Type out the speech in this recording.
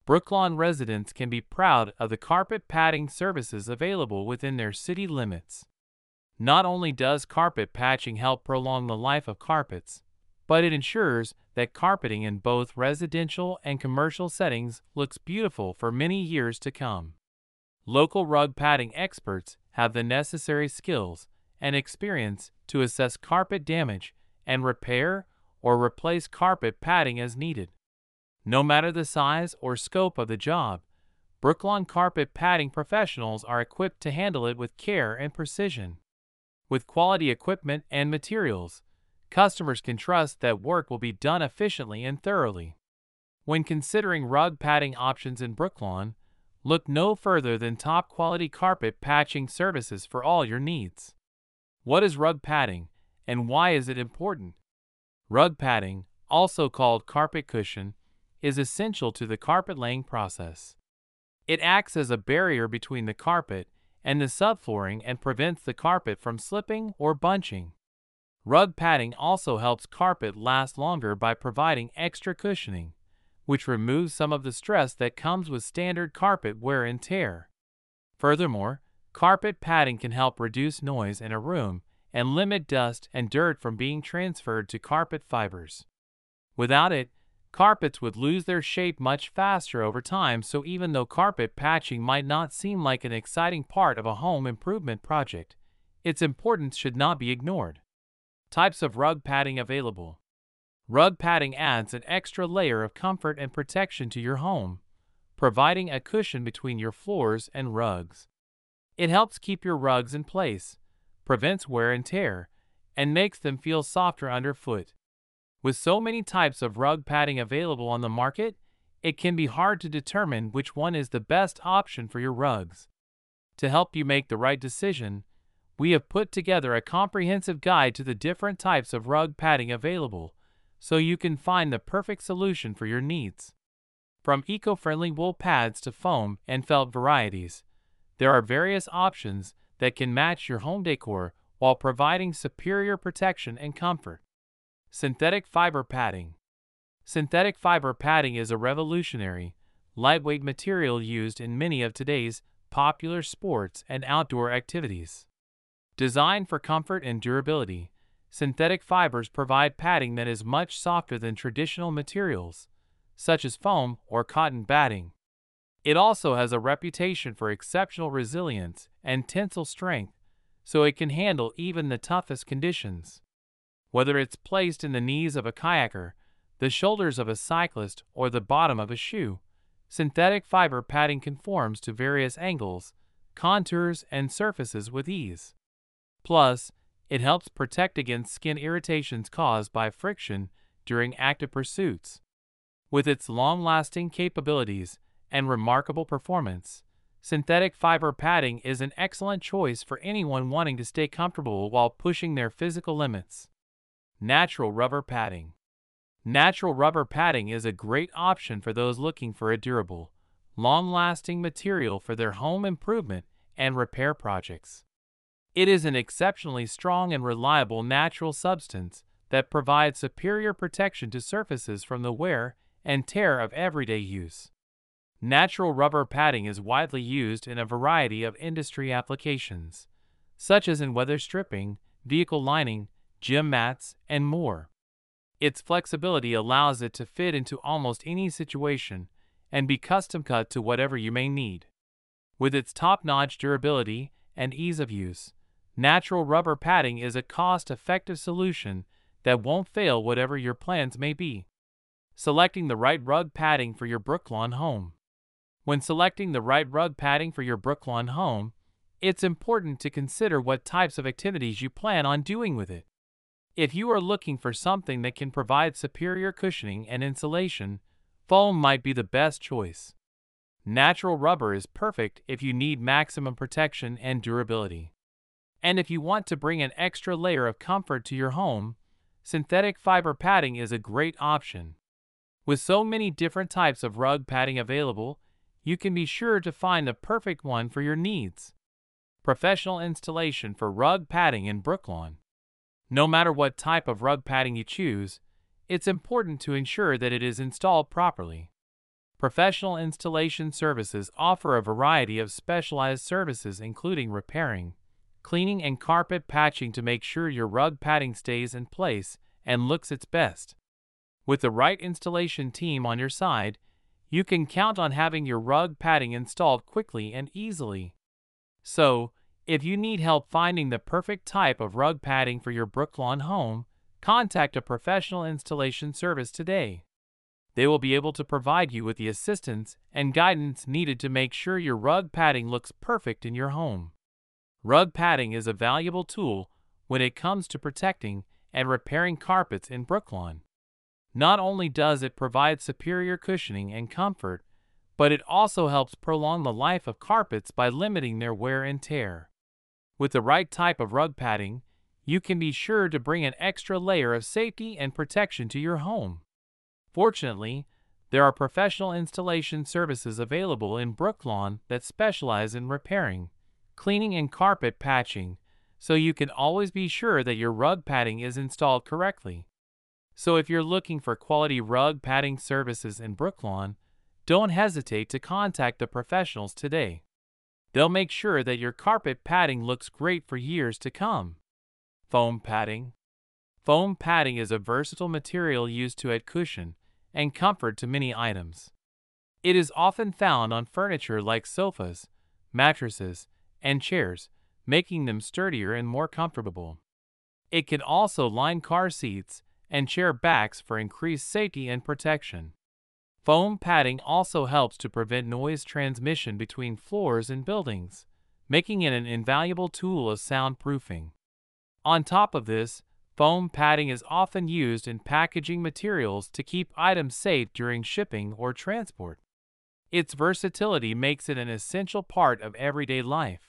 Brooklawn residents can be proud of the carpet padding services available within their city limits. Not only does carpet patching help prolong the life of carpets, but it ensures that carpeting in both residential and commercial settings looks beautiful for many years to come. Local rug padding experts have the necessary skills and experience to assess carpet damage and repair or replace carpet padding as needed. No matter the size or scope of the job, Brooklawn carpet padding professionals are equipped to handle it with care and precision. With quality equipment and materials, customers can trust that work will be done efficiently and thoroughly. When considering rug padding options in Brooklawn, look no further than top-quality carpet patching services for all your needs. What is rug padding, and why is it important? Rug padding, also called carpet cushion, is essential to the carpet laying process. It acts as a barrier between the carpet and the subflooring and prevents the carpet from slipping or bunching. Rug padding also helps carpet last longer by providing extra cushioning, which removes some of the stress that comes with standard carpet wear and tear. Furthermore, carpet padding can help reduce noise in a room and limit dust and dirt from being transferred to carpet fibers. Without it, carpets would lose their shape much faster over time, so even though carpet patching might not seem like an exciting part of a home improvement project, its importance should not be ignored. Types of rug padding available. Rug padding adds an extra layer of comfort and protection to your home, providing a cushion between your floors and rugs. It helps keep your rugs in place, prevents wear and tear, and makes them feel softer underfoot. With so many types of rug padding available on the market, it can be hard to determine which one is the best option for your rugs. To help you make the right decision, we have put together a comprehensive guide to the different types of rug padding available, so you can find the perfect solution for your needs. From eco-friendly wool pads to foam and felt varieties, there are various options that can match your home decor while providing superior protection and comfort. Synthetic fiber padding. Synthetic fiber padding is a revolutionary, lightweight material used in many of today's popular sports and outdoor activities. Designed for comfort and durability, synthetic fibers provide padding that is much softer than traditional materials, such as foam or cotton batting. It also has a reputation for exceptional resilience and tensile strength, so it can handle even the toughest conditions. Whether it's placed in the knees of a kayaker, the shoulders of a cyclist, or the bottom of a shoe, synthetic fiber padding conforms to various angles, contours, and surfaces with ease. Plus, it helps protect against skin irritations caused by friction during active pursuits. With its long-lasting capabilities and remarkable performance, synthetic fiber padding is an excellent choice for anyone wanting to stay comfortable while pushing their physical limits. Natural rubber padding. Natural rubber padding is a great option for those looking for a durable, long-lasting material for their home improvement and repair projects. It is an exceptionally strong and reliable natural substance that provides superior protection to surfaces from the wear and tear of everyday use. Natural rubber padding is widely used in a variety of industry applications, such as in weather stripping, vehicle lining, gym mats, and more. Its flexibility allows it to fit into almost any situation and be custom cut to whatever you may need. With its top-notch durability and ease of use, natural rubber padding is a cost-effective solution that won't fail whatever your plans may be. Selecting the right rug padding for your Brooklawn home. When selecting the right rug padding for your Brooklawn home, it's important to consider what types of activities you plan on doing with it. If you are looking for something that can provide superior cushioning and insulation, foam might be the best choice. Natural rubber is perfect if you need maximum protection and durability. And if you want to bring an extra layer of comfort to your home, synthetic fiber padding is a great option. With so many different types of rug padding available, you can be sure to find the perfect one for your needs. Professional installation for rug padding in Brooklawn. No matter what type of rug padding you choose, it's important to ensure that it is installed properly. Professional installation services offer a variety of specialized services including repairing, cleaning, and carpet patching to make sure your rug padding stays in place and looks its best. With the right installation team on your side, you can count on having your rug padding installed quickly and easily. So, if you need help finding the perfect type of rug padding for your Brooklawn home, contact a professional installation service today. They will be able to provide you with the assistance and guidance needed to make sure your rug padding looks perfect in your home. Rug padding is a valuable tool when it comes to protecting and repairing carpets in Brooklawn. Not only does it provide superior cushioning and comfort, but it also helps prolong the life of carpets by limiting their wear and tear. With the right type of rug padding, you can be sure to bring an extra layer of safety and protection to your home. Fortunately, there are professional installation services available in Brooklawn that specialize in repairing, cleaning, and carpet patching, so you can always be sure that your rug padding is installed correctly. So if you're looking for quality rug padding services in Brooklawn, don't hesitate to contact the professionals today. They'll make sure that your carpet padding looks great for years to come. Foam padding. Foam padding is a versatile material used to add cushion and comfort to many items. It is often found on furniture like sofas, mattresses, and chairs, making them sturdier and more comfortable. It can also line car seats and chair backs for increased safety and protection. Foam padding also helps to prevent noise transmission between floors and buildings, making it an invaluable tool of soundproofing. On top of this, foam padding is often used in packaging materials to keep items safe during shipping or transport. Its versatility makes it an essential part of everyday life.